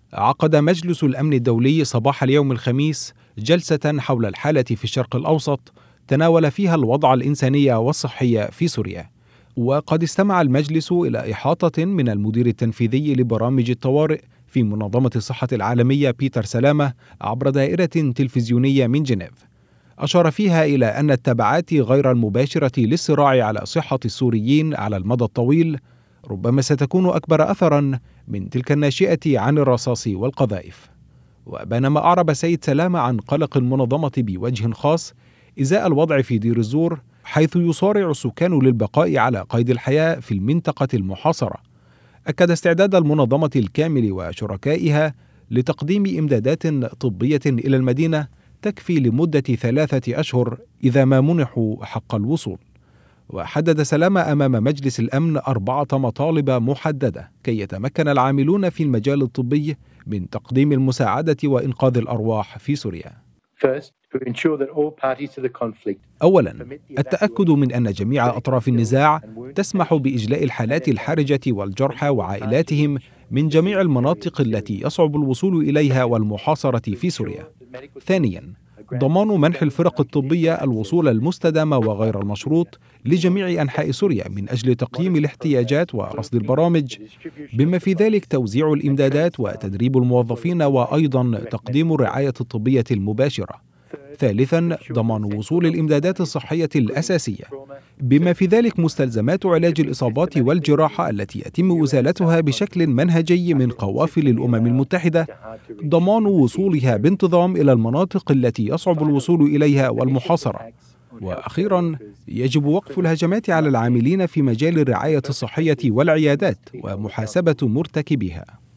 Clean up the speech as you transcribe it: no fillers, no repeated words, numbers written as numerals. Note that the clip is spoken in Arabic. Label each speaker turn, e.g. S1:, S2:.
S1: عقد مجلس الأمن الدولي صباح اليوم الخميس جلسة حول الحالة في الشرق الأوسط تناول فيها الوضع الإنساني والصحي في سوريا. وقد استمع المجلس إلى إحاطة من المدير التنفيذي لبرامج الطوارئ في منظمة الصحة العالمية بيتر سلامة عبر دائرة تلفزيونية من جنيف، أشار فيها إلى أن التبعات غير المباشرة للصراع على صحة السوريين على المدى الطويل ربما ستكون أكبر أثراً من تلك الناشئة عن الرصاص والقذائف. وبينما أعرب سيد سلامة عن قلق المنظمة بوجه خاص إزاء الوضع في دير الزور، حيث يصارع السكان للبقاء على قيد الحياة في المنطقة المحاصرة، أكد استعداد المنظمة الكامل وشركائها لتقديم إمدادات طبية إلى المدينة تكفي لمدة 3 أشهر إذا ما منحوا حق الوصول. وحدد سلامة أمام مجلس الأمن 4 مطالب محددة كي يتمكن العاملون في المجال الطبي من تقديم المساعدة وإنقاذ الأرواح في سوريا. أولاً، التأكد من أن جميع أطراف النزاع تسمح بإجلاء الحالات الحرجة والجرحى وعائلاتهم من جميع المناطق التي يصعب الوصول إليها والمحاصرة في سوريا. ثانياً، ضمان منح الفرق الطبية الوصول المستدام وغير المشروط لجميع أنحاء سوريا من أجل تقييم الاحتياجات ورصد البرامج، بما في ذلك توزيع الإمدادات وتدريب الموظفين وأيضا تقديم الرعاية الطبية المباشرة. ثالثا، ضمان وصول الإمدادات الصحية الأساسية، بما في ذلك مستلزمات علاج الإصابات والجراحة التي يتم إزالتها بشكل منهجي من قوافل الأمم المتحدة، ضمان وصولها بانتظام إلى المناطق التي يصعب الوصول إليها والمحاصرة. وأخيرا، يجب وقف الهجمات على العاملين في مجال الرعاية الصحية والعيادات ومحاسبة مرتكبيها.